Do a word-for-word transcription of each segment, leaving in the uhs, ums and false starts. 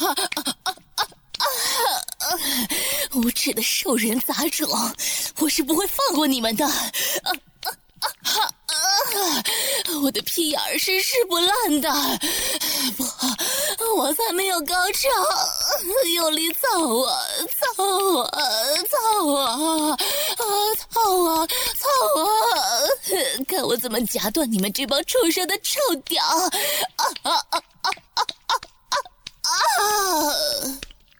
无耻的兽人杂种，我是不会放过你们的！啊啊啊啊！我的屁眼儿是屎不烂的，不，我才没有高潮，用力操我，操我，操我，啊，操我，操我！看我怎么夹断你们这帮畜生的臭屌！啊啊啊啊啊啊啊啊！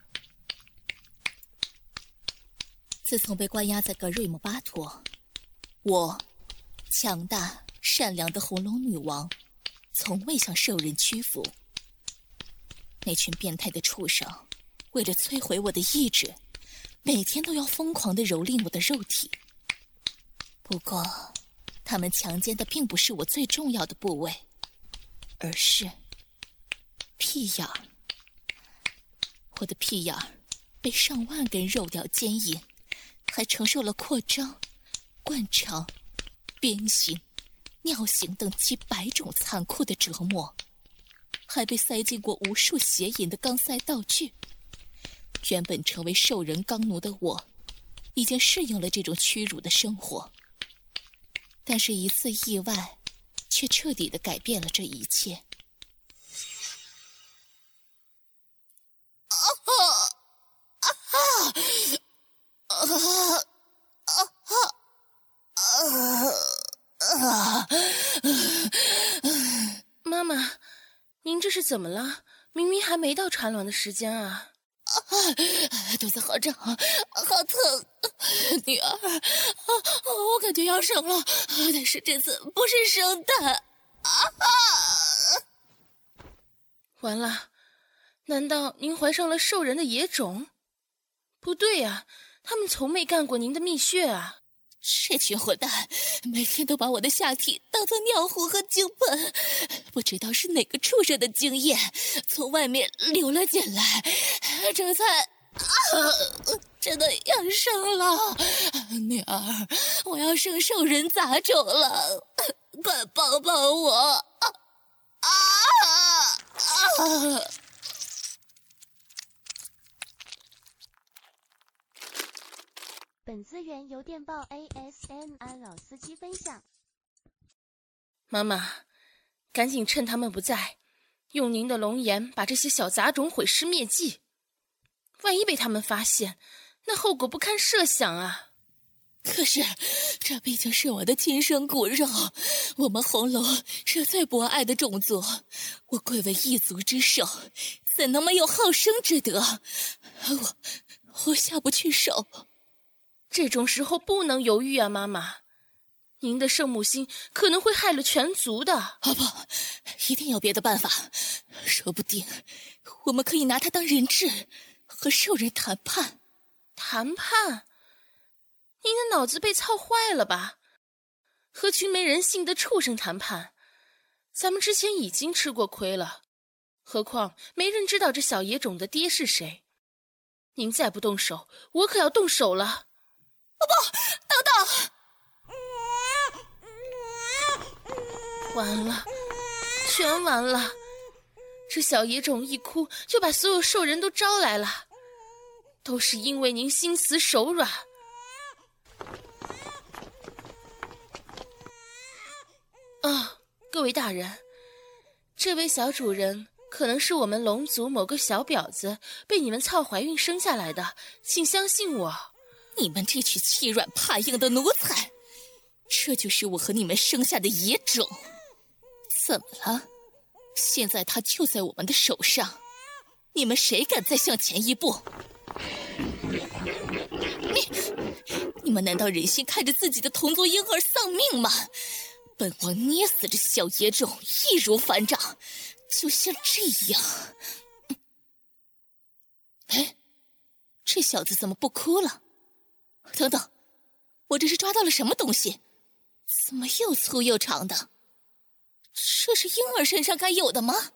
自从被关押在格瑞姆巴托，我强大善良的红龙女王从未向兽人屈服。那群变态的畜生为了摧毁我的意志，每天都要疯狂地蹂躏我的肉体。不过他们强奸的并不是我最重要的部位，而是屁眼儿。我的屁眼儿被上万根肉条牵引，还承受了扩张、灌肠、鞭刑、尿刑等几百种残酷的折磨，还被塞进过无数邪淫的钢塞道具。原本成为兽人钢奴的我，已经适应了这种屈辱的生活，但是一次意外却彻底地改变了这一切。 妈妈，您这是怎么了？明明还没到产卵的时间啊！ 啊，肚子好胀，好疼，女儿，我感觉要生了，但是这次不是生蛋。啊！ 完了，难道您怀上了兽人的野种？不对呀，他们从没干过您的蜜穴啊！ 这群混蛋每天都把我的下体当作尿壶和井盆，不知道是哪个畜生的精液从外面流了进来，这才啊，真的要生了。女儿，我要生兽人杂种了，快抱抱我！啊啊啊！ 本资源由电报 A S M R 老司机分享。 妈妈，赶紧趁他们不在，用您的龙颜把这些小杂种毁尸灭迹。万一被他们发现，那后果不堪设想啊！ 可是，这毕竟是我的亲生骨肉，我们红龙是最博爱的种族，我贵为一族之首，怎能没有好生之德？我，我下不去手。 这种时候不能犹豫啊，妈妈，您的圣母心可能会害了全族的。 啊不，一定有别的办法，说不定我们可以拿它当人质，和兽人谈判。 谈判？您的脑子被操坏了吧？和群没人性的畜生谈判，咱们之前已经吃过亏了，何况没人知道这小野种的爹是谁。您再不动手，我可要动手了。 哦不，等等！完了，全完了！这小野种一哭，就把所有兽人都招来了，都是因为您心慈手软。啊，各位大人，这位小主人可能是我们龙族某个小婊子被你们操怀孕生下来的，请相信我。 你们这群欺软怕硬的奴才，这就是我和你们生下的野种。怎么了？现在他就在我们的手上，你们谁敢再向前一步？你你们难道忍心看着自己的同族婴儿丧命吗？本王捏死这小野种易如反掌，就像这样。哎，这小子怎么不哭了？等等，我这是抓到了什么东西？怎么又粗又长的？这是婴儿身上该有的吗？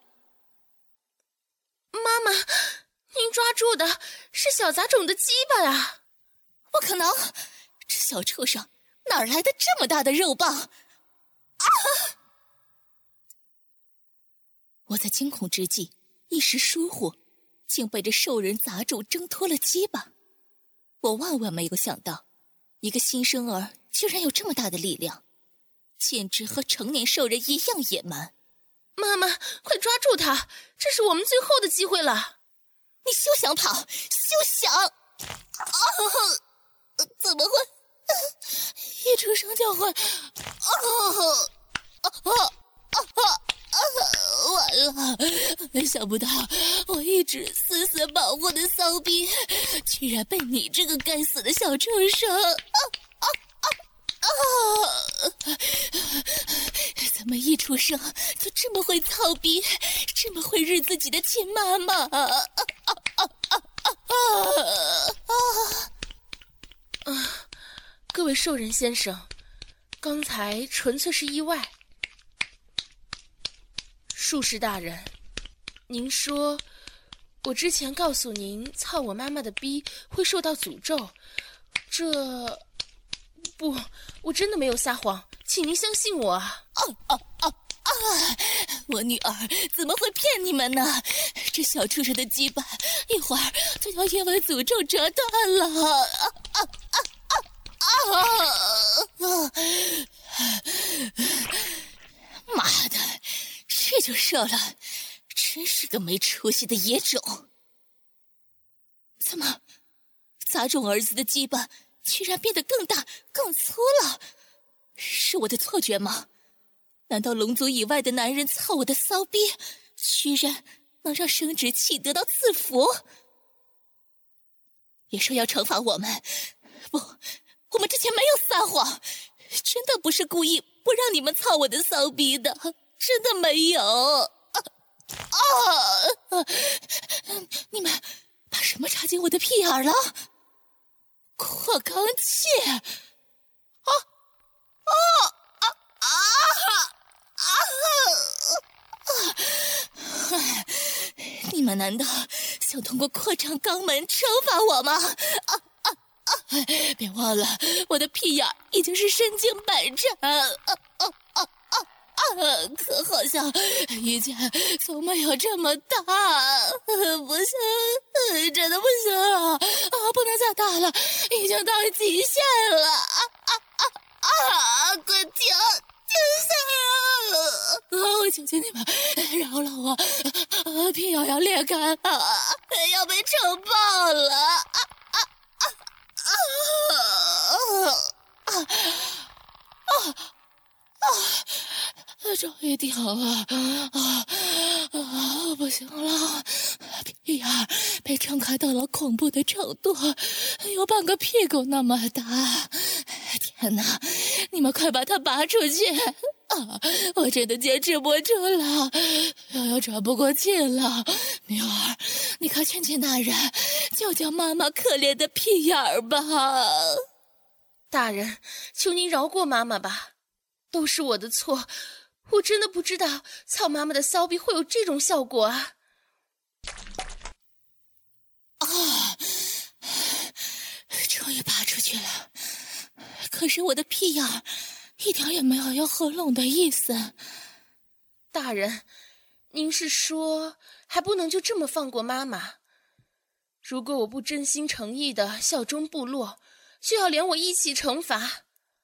妈妈，您抓住的是小杂种的鸡巴啊！ 不可能，这小畜生哪来的这么大的肉棒？啊！我在惊恐之际一时疏忽， 竟被这兽人杂种挣脱了鸡巴。我万万没有想到，一个新生儿居然有这么大的力量，简直和成年兽人一样野蛮。 妈妈，快抓住他，这是我们最后的机会了。 你休想跑，休想！啊！怎么会？一出生就会……啊啊啊啊啊！完了！想不到我一直死死保护的骚逼，居然被你这个该死的小畜生！啊啊啊啊！怎么一出生就这么会操逼，这么会日自己的亲妈妈？啊啊啊啊啊啊啊！啊！各位兽人先生，刚才纯粹是意外。术士大人，您说我之前告诉您操我妈妈的逼会受到诅咒，这不，我真的没有撒谎，请您相信我啊！ 啊啊啊啊！我女儿怎么会骗你们呢？这小畜生的鸡巴一会儿就要因为诅咒折断了！啊啊啊啊啊！妈的，这就射了，真是个没出息的野种！怎么，杂种儿子的鸡巴居然变得更大、更粗了？是我的错觉吗？难道龙族以外的男人操我的骚逼，居然能让生殖器得到赐福？别说要惩罚我们，不，我们之前没有撒谎，真的不是故意不让你们操我的骚逼的，真的没有。啊啊！你们把什么插进我的屁眼了？扩肛器！啊啊啊啊啊啊！你们难道想通过扩张肛门惩罚我吗？啊啊啊！别忘了，我的屁眼已经是身经百战。啊啊啊啊啊！可好像以前从没有这么大，不行，真的不行了啊！不能再大了，已经到极限了！啊啊啊啊！快停！停下！啊！我求求你们，饶了我！啊，屁眼要裂开了，要被撑爆了！啊啊啊啊啊啊啊！终于停了！啊啊！不行了，屁眼被撑开到了恐怖的程度，有半个屁股那么大！天哪！你们快把它拔出去！啊！我真的坚持不住了，又要喘不过气了。女儿，你快劝劝大人，救救妈妈可怜的屁眼儿吧！ 大人，求您饶过妈妈吧，都是我的错，我真的不知道操妈妈的骚逼会有这种效果啊！ 啊！终于拔出去了，可是我的屁眼儿一点也没有要合拢的意思。 大人，您是说还不能就这么放过妈妈？如果我不真心诚意的效忠部落，就要连我一起惩罚？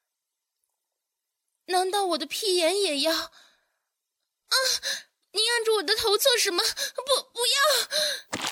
难道我的屁眼也要？啊！您按住我的头做什么？不，不要！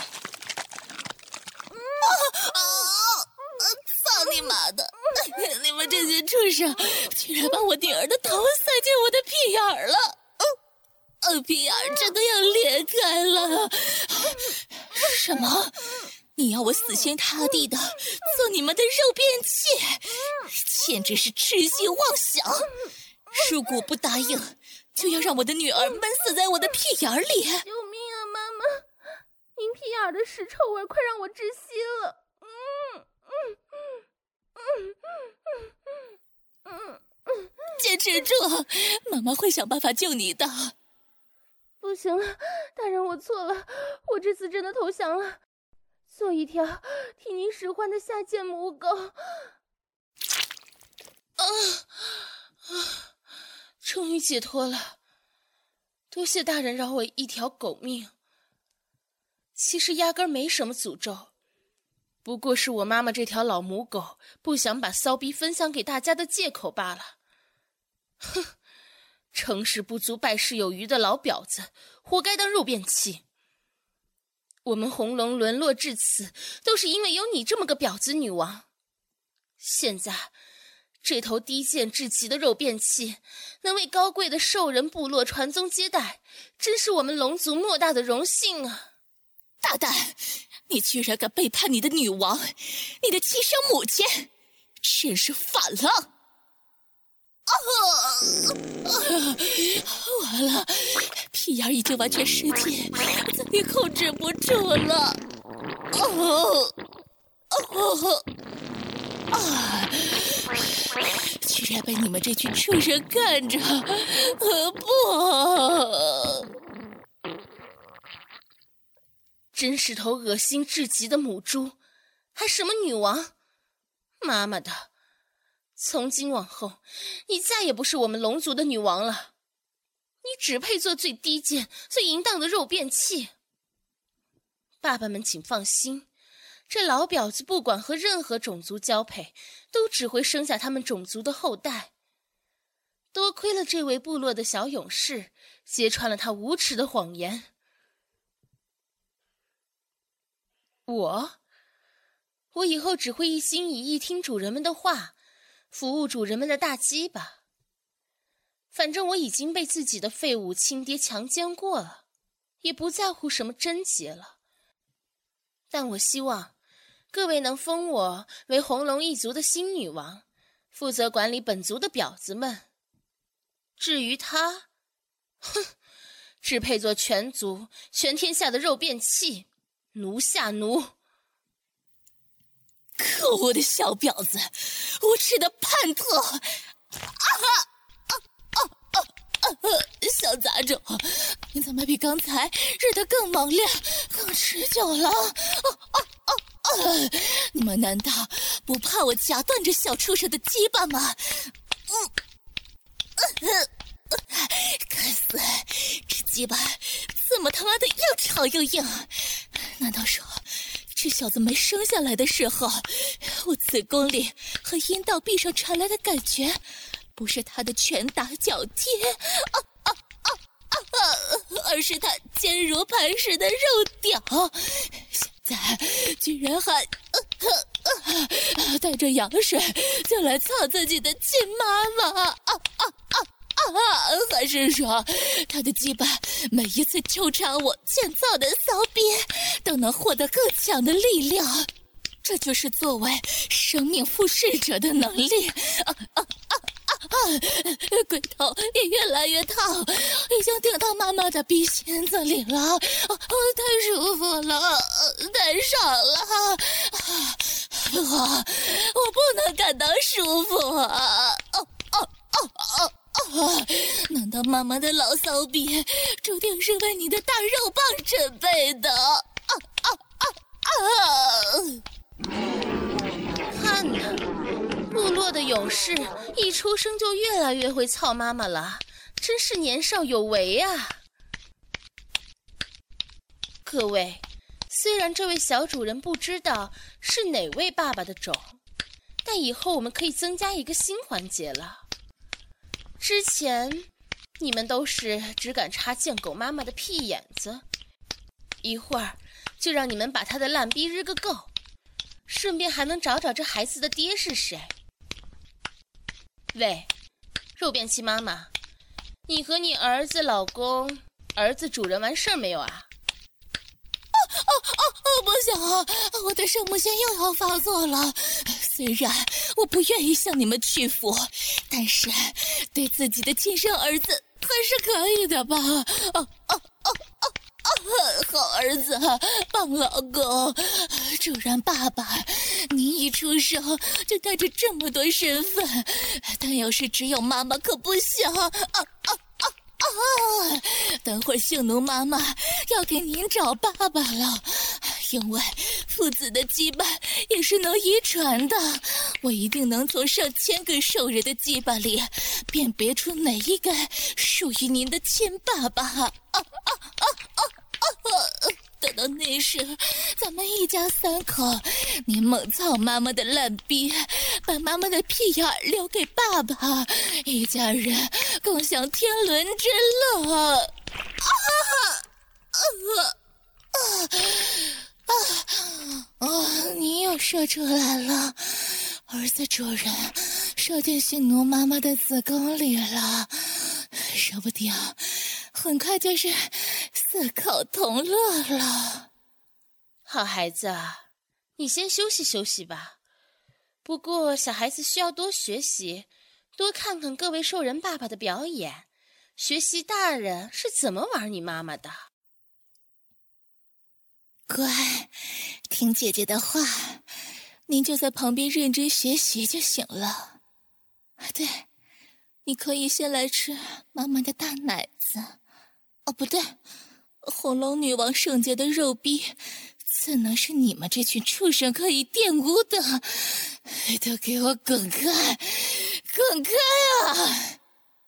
啊啊！操你妈的！你们这些畜生，居然把我女儿的头塞进我的屁眼儿了！呃，屁眼儿真的要裂开了！什么？你要我死心塌地的做你们的肉便器，简直是痴心妄想！如果不答应，就要让我的女儿闷死在我的屁眼儿里！ 救命啊，妈妈！您屁眼的屎臭味快让我窒息了！嗯嗯嗯嗯嗯嗯， 坚持住，妈妈会想办法救你的。 不行了，大人，我错了，我这次真的投降了，做一条替您使唤的下贱母狗。啊啊！终于解脱了，多谢大人饶我一条狗命。 其实压根儿没什么诅咒，不过是我妈妈这条老母狗不想把骚逼分享给大家的借口罢了。哼，成事不足败事有余的老婊子，活该当肉便器。我们红龙沦落至此，都是因为有你这么个婊子女王。现在这头低贱至极的肉便器能为高贵的兽人部落传宗接代，真是我们龙族莫大的荣幸啊！ 大胆，你居然敢背叛你的女王，你的亲生母亲，真是反了！啊！啊完了，屁眼已经完全失禁，再也控制不住了。哦哦啊！居然被你们这群畜生看着，呃不！ 真是头恶心至极的母猪，还什么女王？妈妈的！从今往后，你再也不是我们龙族的女王了，你只配做最低贱、最淫荡的肉便器。爸爸们请放心，这老婊子不管和任何种族交配，都只会生下他们种族的后代。多亏了这位部落的小勇士，揭穿了他无耻的谎言。我，我以后只会一心一意听主人们的话，服务主人们的大鸡巴。反正我已经被自己的废物亲爹强奸过了，也不在乎什么贞洁了。但我希望各位能封我为红龙一族的新女王，负责管理本族的婊子们。至于他，哼，只配做全族全天下的肉便器，奴下奴。 可恶的小婊子，无耻的叛徒！啊啊啊啊啊！小杂种，你怎么比刚才热得更猛烈、更持久了？啊啊啊啊！你们难道不怕我夹断这小畜生的鸡巴吗？嗯，呃呃、该死，这鸡巴怎么他妈的又长又硬？难道说这小子没生下来的时候，我子宫里和阴道壁上传来的感觉不是他的拳打脚踢，啊啊啊啊啊，而是他坚如磐石的肉屌。现在居然还呃呃呃带着羊水就来操自己的亲妈妈，啊啊啊啊！还是说他的鸡巴每一次纠缠我建造的骚逼都能获得更强的力量？这就是作为生命复噬者的能力。啊啊啊啊啊！龟头也越来越烫，已经顶到妈妈的鼻心子里了。啊，太舒服了，太爽了。啊，不好，我不能感到舒服啊！哦哦哦哦！啊！难道妈妈的老骚逼注定是为你的大肉棒准备的？啊啊啊啊！ 看呐，部落的勇士一出生就越来越会操妈妈了，真是年少有为啊！各位，虽然这位小主人不知道是哪位爸爸的种，但以后我们可以增加一个新环节了。之前你们都是只敢插贱狗妈妈的屁眼子，一会儿就让你们把她的烂逼日个够，顺便还能找找这孩子的爹是谁。喂，肉便器妈妈，你和你儿子老公、儿子主人完事儿没有啊？ 哦哦哦！不行，我的圣母心又要发作了。虽然我不愿意向你们屈服，但是对自己的亲生儿子还是可以的吧？哦哦哦哦哦！好儿子，棒老公，主人爸爸，您一出生就带着这么多身份，但要是只有妈妈可不行。啊啊啊！啊！等会儿性奴妈妈要给您找爸爸了，因为父子的羁绊也是能遗传的。我一定能从上千个兽人的羁绊里辨别出哪一个属于您的亲爸爸。啊啊啊啊啊！等到那时，咱们一家三口，你猛操妈妈的烂逼，把妈妈的屁眼留给爸爸，一家人共享天伦之乐。啊啊啊啊啊！你又说出来了，儿子主人射进驯奴妈妈的子宫里了，说不定很快就是四口同乐了。 好孩子，你先休息休息吧。不过小孩子需要多学习，多看看各位兽人爸爸的表演，学习大人是怎么玩你妈妈的。 乖，听姐姐的话，您就在旁边认真学习就行了。对，你可以先来吃妈妈的大奶子。哦，不对，红龙女王圣洁的肉逼，怎能是你们这群畜生可以玷污的？都给我滚开，滚开啊！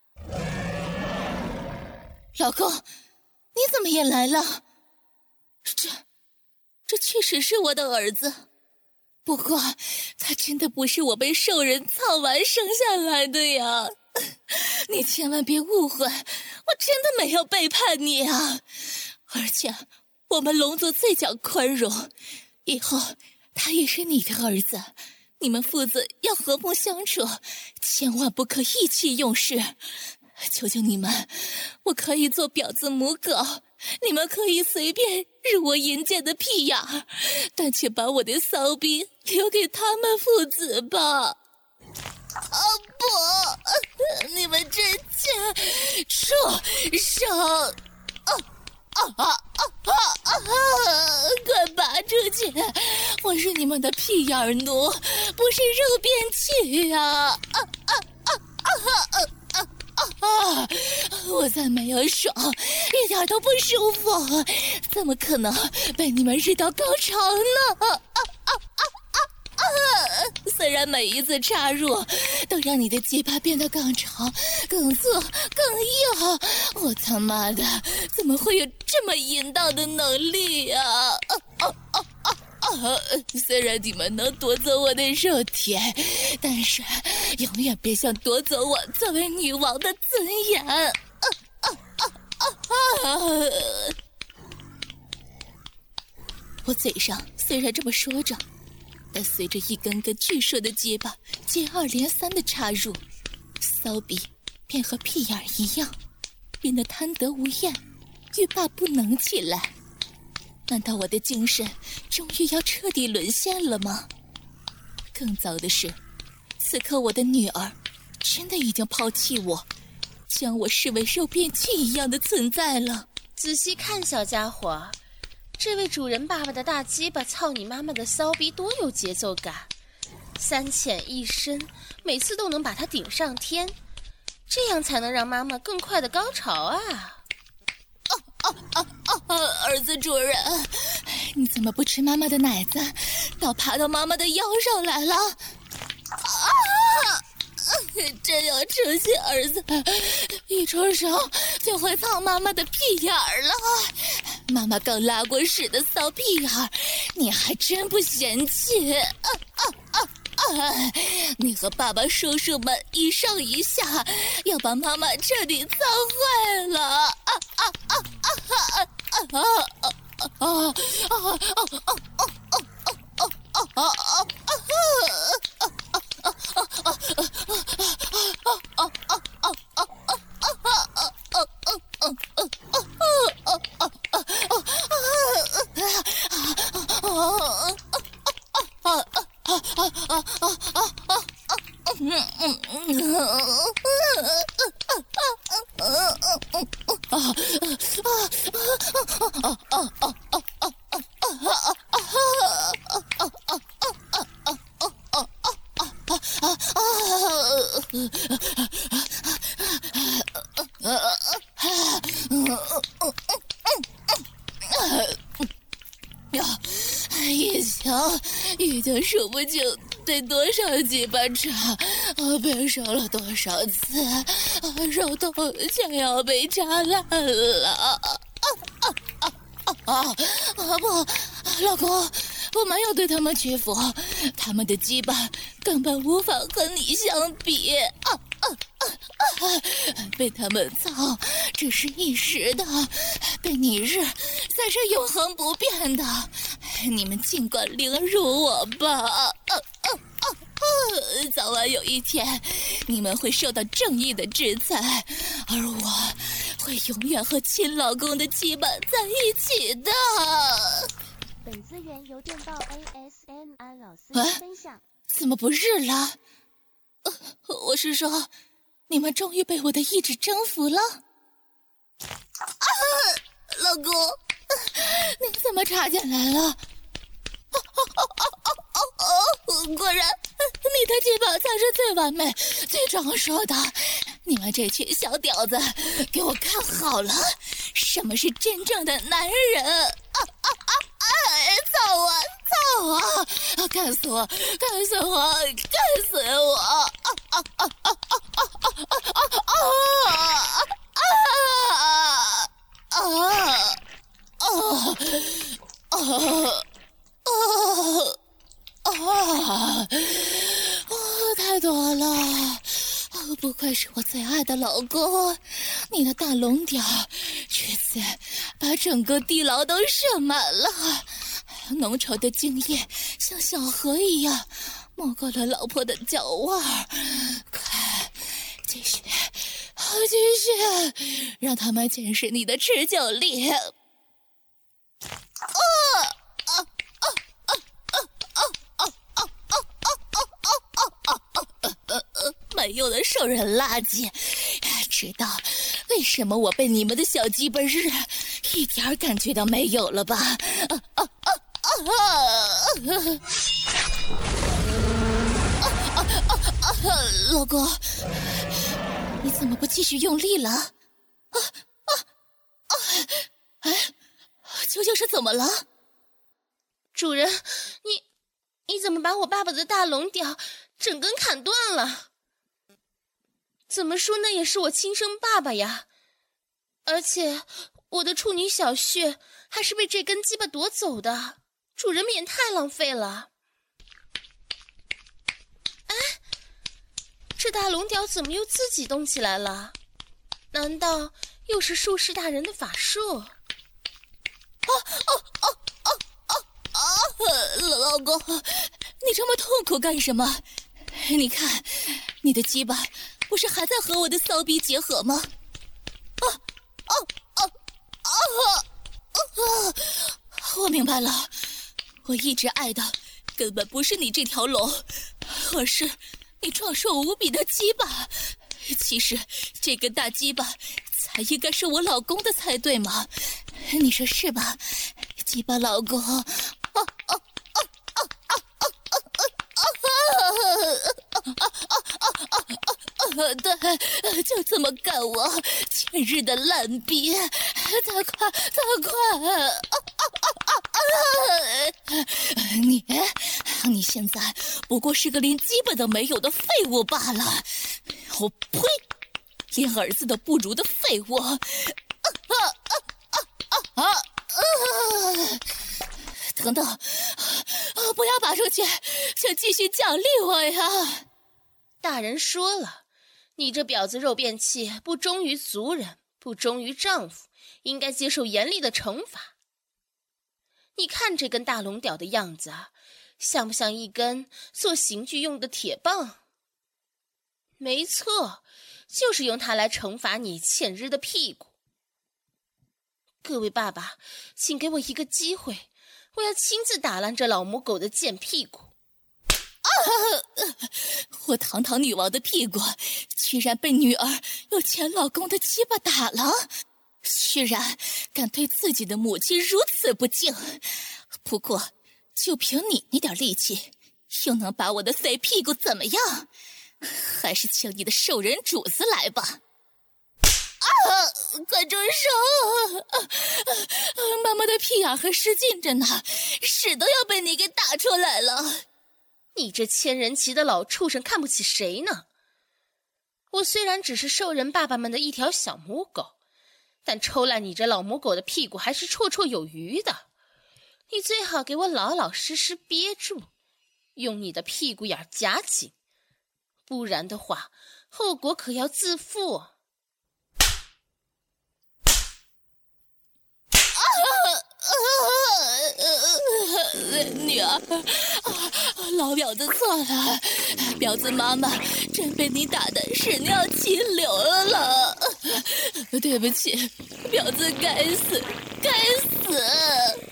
老公，你怎么也来了？这这确实是我的儿子，不过他真的不是我被兽人操完生下来的呀！你千万别误会，我真的没有背叛你啊！而且我们龙族最讲宽容，以后他也是你的儿子，你们父子要和睦相处，千万不可意气用事。求求你们，我可以做婊子母狗，你们可以随便入我淫贱的屁眼儿，但请把我的骚逼留给他们父子吧。啊不！你们这些畜生！啊啊啊啊啊！快拔出去！我是你们的屁眼儿奴，不是肉便器呀！啊啊啊啊啊！啊！我才没有爽，一点都不舒服，怎么可能被你们日到高潮呢？啊啊啊啊啊啊！虽然每一次插入都让你的鸡巴变得更长、更粗、更硬，我他妈的怎么会有这么淫荡的能力呀？啊啊啊啊！啊，虽然你们能夺走我的肉体，但是永远别想夺走我作为女王的尊严！啊啊啊啊啊！我嘴上虽然这么说着，但随着一根根巨硕的结巴接二连三的插入，骚逼便和屁眼一样，变得贪得无厌，欲罢不能起来。难道我的精神终于要彻底沦陷了吗？更糟的是，此刻我的女儿真的已经抛弃我，将我视为肉便器一样的存在了。 仔细看，小家伙，这位主人爸爸的大鸡巴操你妈妈的骚逼多有节奏感，三浅一深，每次都能把它顶上天，这样才能让妈妈更快的高潮啊！ 啊啊啊！儿子主人，你怎么不吃妈妈的奶子，倒爬到妈妈的腰上来了？啊！真有出息，儿子，一出手就会操妈妈的屁眼儿了。妈妈刚拉过屎的骚屁眼儿，你还真不嫌弃？啊啊啊啊！你和爸爸叔叔们一上一下，要把妈妈彻底操坏了！啊啊啊啊啊啊啊啊啊啊啊啊啊啊！已经已经数不清得多少鸡巴叉，啊，被烧了多少次，啊，肉都将要被炸烂了。啊啊啊啊啊啊不，老公，我没有对他们屈服，他们的羁绊根本无法和你相比。啊啊啊啊！被他们操只是一时的，被你日才是永恒不变的。你们尽管凌辱我吧！啊啊啊啊！早晚有一天，你们会受到正义的制裁，而我会永远和亲老公的羁绊在一起的。 本资源由电报 A S M R 老司啊机分享。 怎么不日了？呃，我是说，你们终于被我的意志征服了。啊，老公，你怎么插进来了？哦哦哦哦哦哦！果然，你的鸡巴才是最完美、最壮硕的。你们这群小屌子，给我看好了，什么是真正的男人！啊啊啊！哎，操我，操我！干死我，干死我，干死我！啊啊啊啊啊啊啊啊啊啊啊啊！哦哦哦，太多了！哦，不愧是我最爱的老公，你的大龙屌，这次把整个地牢都射满了，浓稠的精液像小河一样没过了老婆的脚腕儿。快，继续，继续，让他们见识你的持久力！啊！没用的兽人垃圾，知道为什么我被你们的小鸡巴日一点感觉都没有了吧？啊啊啊啊啊啊！老公，你怎么不继续用力了？啊啊啊！哎，究竟是怎么了？ 主人，你你怎么把我爸爸的大龙屌整根砍断了？怎么说那也是我亲生爸爸呀，而且我的处女小穴还是被这根鸡巴夺走的，主人们也太浪费了。哎，这大龙屌怎么又自己动起来了？难道又是术士大人的法术？ 啊啊啊啊啊啊！老公，你这么痛苦干什么？你看，你的鸡巴不是还在和我的骚逼结合吗？啊啊啊啊啊！我明白了，我一直爱的根本不是你这条龙，而是你壮硕无比的鸡巴。其实这根大鸡巴才应该是我老公的才对嘛，你说是吧，鸡巴老公？啊啊啊啊啊啊啊啊啊啊！对，就这么干我前日的烂逼，再快再快！啊啊啊啊啊！你你现在不过是个连基本都没有的废物罢了！我呸！连儿子都不如的废物！啊啊啊啊啊啊！等等，不要拔出去，请继续奖励我呀！ 大人说了，你这婊子肉便器不忠于族人，不忠于丈夫，应该接受严厉的惩罚。你看这根大龙屌的样子啊，像不像一根做刑具用的铁棒？没错，就是用它来惩罚你欠日的屁股。各位爸爸，请给我一个机会，我要亲自打烂这老母狗的贱屁股。 啊！我堂堂女王的屁股，居然被女儿有前老公的鸡巴打了，居然敢对自己的母亲如此不敬。不过，就凭你那点力气，又能把我的肥屁股怎么样？还是请你的兽人主子来吧！啊！快住手！啊啊、妈妈的屁眼还使劲着呢，屎都要被你给打出来了。 你这千人骑的老畜生看不起谁呢？我虽然只是兽人爸爸们的一条小母狗， 但抽烂你这老母狗的屁股还是绰绰有余的。你最好给我老老实实憋住，用你的屁股眼夹紧，不然的话，后果可要自负。啊女儿，老婊子错了，婊子妈妈真被你打得屎尿齐流了，对不起，婊子该死，该死！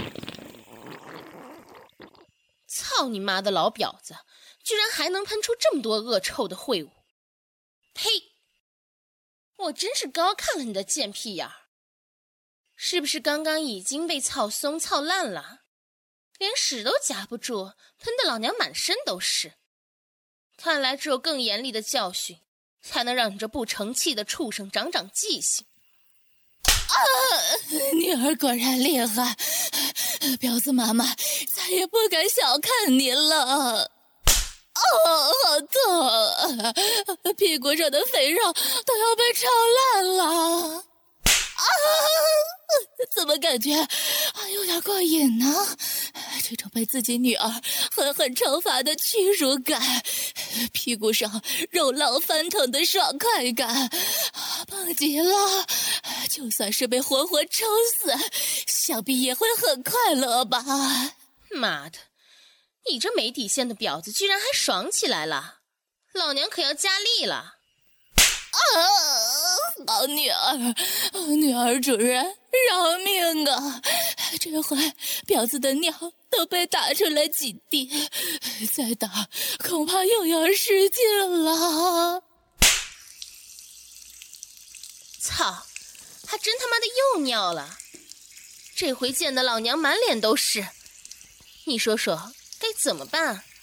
操你妈的老婊子，居然还能喷出这么多恶臭的秽物！呸！我真是高看了你的贱屁眼儿，是不是刚刚已经被操松操烂了？连屎都夹不住，喷得老娘满身都是。看来只有更严厉的教训，才能让你这不成器的畜生长长记性。 啊！女儿果然厉害，婊子妈妈再也不敢小看你了。哦，好痛啊！屁股上的肥肉都要被抽烂了。啊！怎么感觉啊有点过瘾呢？这种被自己女儿狠狠惩罚的屈辱感，屁股上肉浪翻腾的爽快感，棒极了！就算是被活活抽死，想必也会很快乐吧？ 妈的，你这没底线的婊子居然还爽起来了，老娘可要加力了！ 啊！好女儿，女儿主人，饶命啊！这回婊子的尿都被打出来几滴，再打恐怕又要失禁了。 操，还真他妈的又尿了！这回溅得老娘满脸都是，你说说该怎么办？啊，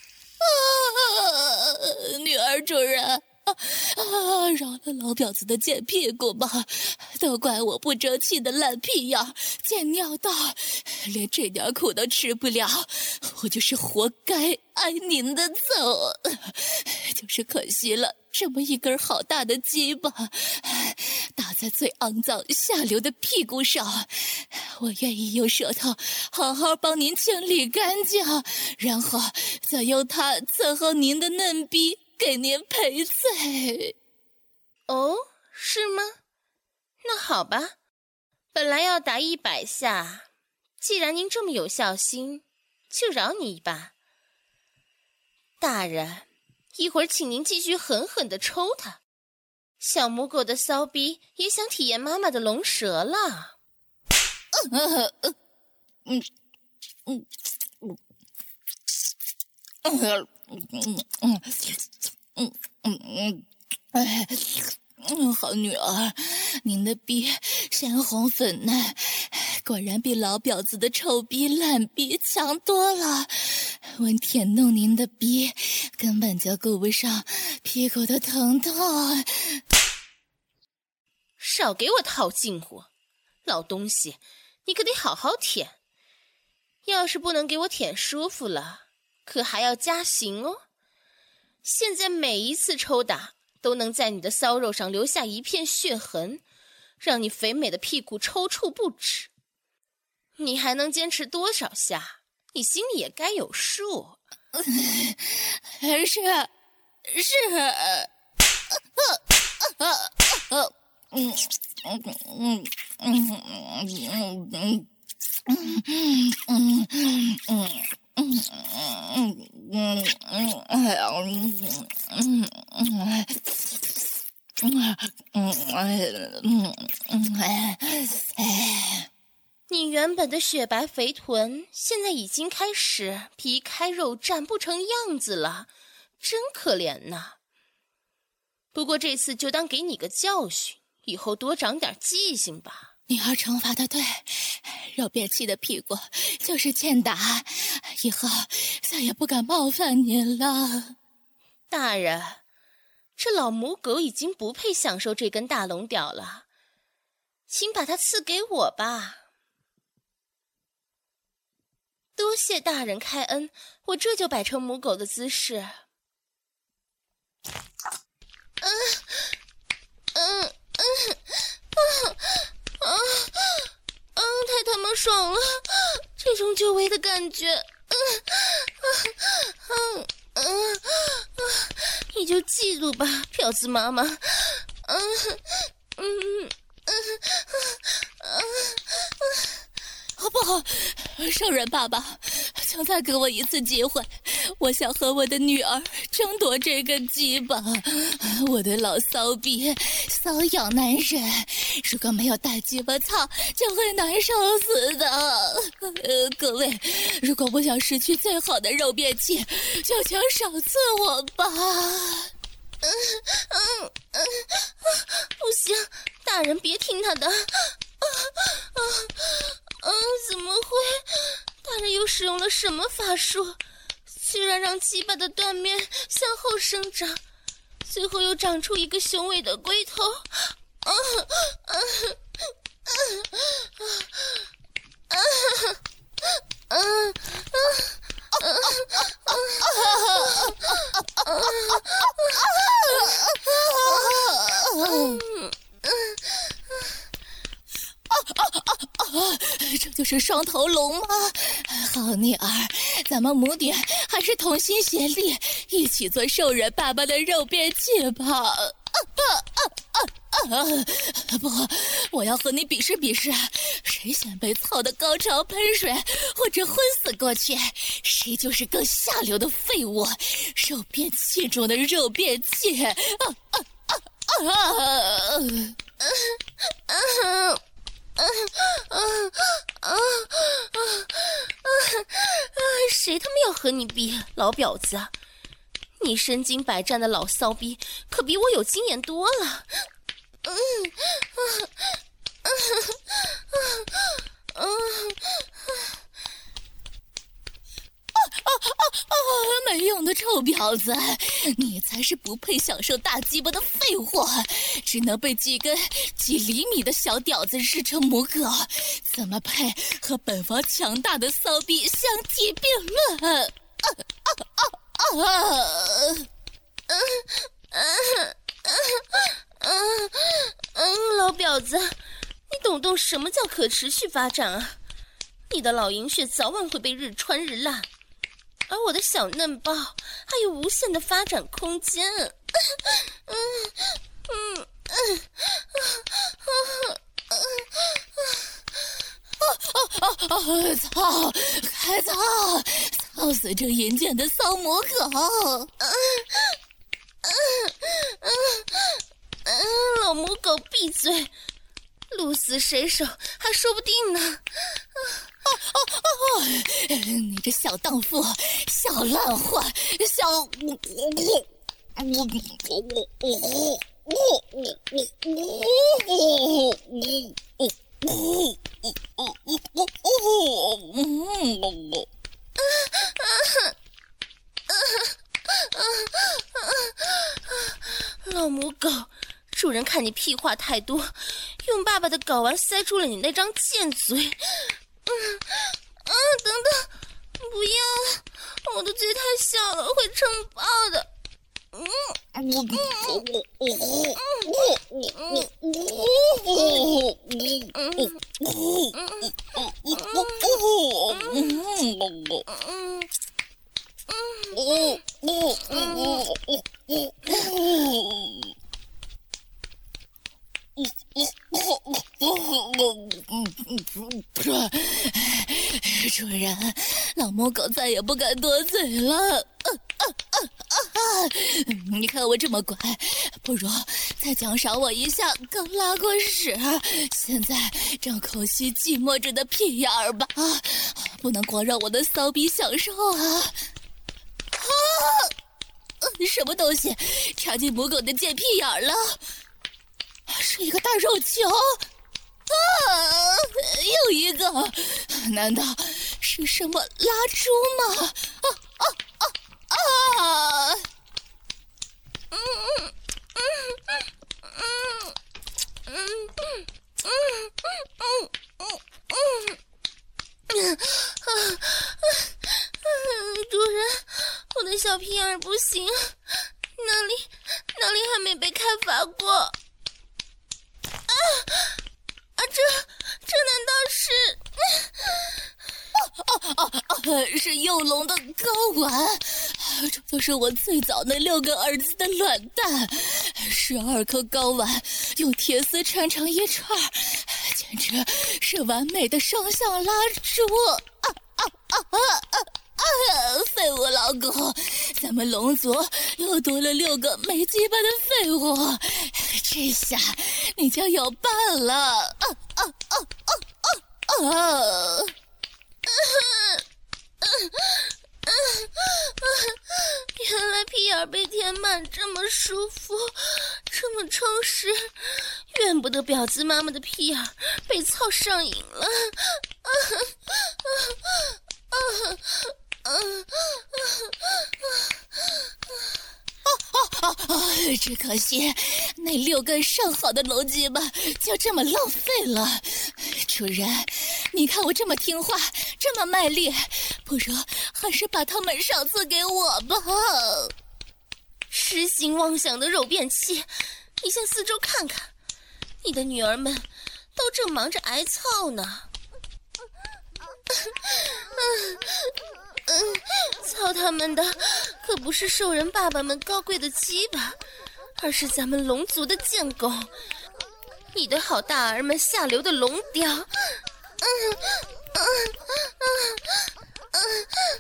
女儿主人。啊啊！饶了老婊子的贱屁股吧，都怪我不争气的烂屁眼，贱尿道，连这点苦都吃不了，我就是活该挨您的揍，就是可惜了这么一根好大的鸡巴，打在最肮脏下流的屁股上，我愿意用舌头好好帮您清理干净，然后再用它伺候您的嫩逼。给您赔罪。 哦，是吗？那好吧，本来要打一百下，既然您这么有孝心，就饶你一把。大人，一会儿请您继续狠狠地抽他。小母狗的骚逼也想体验妈妈的龙舌了。 嗯嗯嗯嗯嗯嗯嗯。嗯嗯嗯，哎，嗯，好女儿，您的逼鲜红粉嫩，果然比老婊子的臭逼烂逼强多了。我舔弄您的逼，根本就顾不上屁股的疼痛。 少给我套近乎，老东西，你可得好好舔。要是不能给我舔舒服了，可还要加刑哦。现在每一次抽打都能在你的骚肉上留下一片血痕，让你肥美的屁股抽搐不止。你还能坚持多少下？你心里也该有数。 是是，嗯嗯嗯嗯嗯嗯嗯嗯嗯嗯。嗯嗯嗯嗯哎呀嗯嗯嗯嗯嗯哎嗯嗯哎哎， 你原本的雪白肥臀，现在已经开始皮开肉绽，不成样子了，真可怜呐。不过这次就当给你个教训，以后多长点记性吧。 女儿惩罚的对，肉便器的屁股就是欠打，以后再也不敢冒犯您了。 大人，这老母狗已经不配享受这根大龙屌了，请把它赐给我吧。多谢大人开恩，我这就摆成母狗的姿势。嗯嗯嗯嗯他妈爽了，这种久违的感觉，嗯嗯嗯嗯，你就嫉妒吧，婊子妈妈，嗯嗯嗯嗯嗯， 好不好？圣人爸爸，请再给我一次机会，我想和我的女儿争夺这个鸡巴。我的老骚逼，瘙痒难忍，如果没有带鸡巴操，就会难受死的。呃，各位，如果不想失去最好的肉便器，就请少刺我吧。 嗯嗯嗯，不行，大人别听他的。啊啊啊！怎么会？大人又使用了什么法术？居然让鸡巴的断面向后生长，最后又长出一个雄伟的龟头。啊啊啊啊啊啊这就是双头龙吗？好女儿，咱们母女还是同心协力，一起做兽人爸爸的肉便器吧。啊啊啊啊！不，我要和你比试比试，谁先被操的高潮喷水或者昏死过去，谁就是更下流的废物，肉便器中的肉便器。啊啊啊啊！ 嗯嗯嗯嗯嗯，谁他妈要和你比，老婊子！你身经百战的老骚逼，可比我有经验多了。嗯嗯嗯嗯啊啊啊啊！没用的臭婊子，你才是不配享受大鸡巴的废物，只能被几根几厘米的小屌子日成母狗，怎么配和本房强大的骚逼相提并论？啊啊啊啊！ 嗯嗯嗯嗯，老婊子，你懂不懂什么叫可持续发展啊？你的老银穴早晚会被日穿日烂。而我的小嫩包还有无限的发展空间。嗯嗯嗯啊啊啊！操！开操！操死这淫贱的骚母狗！ 嗯嗯嗯嗯，老母狗闭嘴！鹿死谁手还说不定呢。 哦哦哦！你这小荡妇，小烂货，小…… 老母狗，主人看你屁话太多，用爸爸的睾丸塞住了你那张贱嘴。嗯嗯，等等，不要了，我的嘴太小了，会撑爆的。嗯嗯嗯主人，老母狗再也不敢多嘴了。啊啊啊啊！你看我这么乖，不如再奖赏我一下刚拉过屎，现在正口吸寂寞着的屁眼儿吧，不能光让我的骚逼享受啊！啊！什么东西插进母狗的贱屁眼儿了？是一个大肉球！啊！又一个！难道是什么拉猪吗？啊啊啊啊！ 嗯嗯嗯嗯嗯嗯嗯嗯嗯嗯，主人，我的小屁眼儿不行，哪里哪里还没被开发过？啊啊！这这难道是？ 呃，是幼龙的睾丸，这就是我最早那六个儿子的卵蛋，十二颗睾丸用铁丝缠成一串，简直是完美的双向拉出。啊啊啊啊啊！啊！废物老狗，咱们龙族又多了六个没鸡巴的废物，这下你就有伴了！啊啊啊啊啊啊！ 原来屁眼被填满这么舒服，这么充实，怨不得婊子妈妈的屁眼被操上瘾了。啊啊啊啊啊啊啊！只可惜那六根上好的龙鸡巴就这么浪费了。主人，你看我这么听话，这么卖力，不如还是把它们赏赐给我吧。 痴心妄想的肉便器，你向四周看看，你的女儿们都正忙着挨操呢。嗯嗯，操他们的可不是兽人爸爸们高贵的鸡巴，而是咱们龙族的贱狗，你的好大儿们下流的龙雕。嗯嗯嗯嗯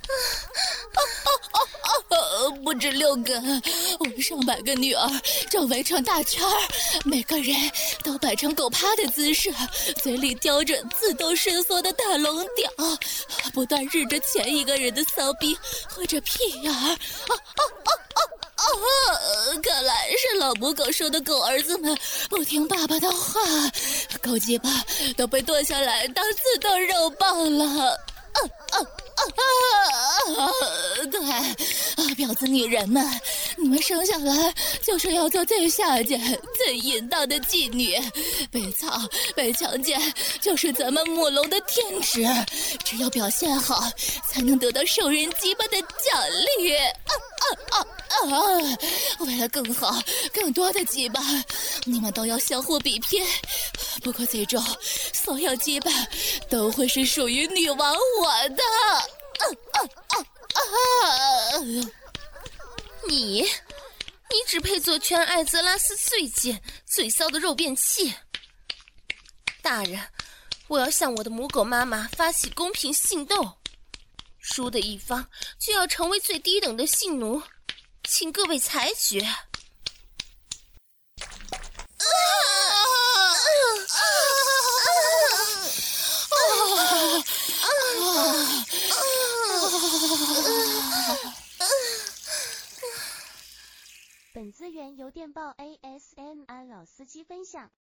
呃，不止六个，我上百个女儿正围成大圈儿，每个人都摆成狗趴的姿势，嘴里叼着自动伸缩的大龙屌，不断日着前一个人的骚逼或者屁眼儿。啊啊啊啊啊！看来是老母狗生的狗儿子们不听爸爸的话，狗鸡巴都被剁下来当自动肉棒了。啊啊啊啊！对，啊，婊子女人们，你们生下来就是要做最下贱、最淫荡的妓女，被操、被强奸就是咱们母龙的天职，只有表现好，才能得到兽人鸡巴的奖励。啊啊啊啊！为了更好、更多的鸡巴，你们都要相互比拼。不过最终，所有羁绊都会是属于女王我的。啊啊啊啊！ 你，你只配做全艾泽拉斯最贱、最骚的肉便器。大人，我要向我的母狗妈妈发起公平性斗，输的一方就要成为最低等的性奴，请各位裁决。 本资源由电报 A S M R 老司机分享。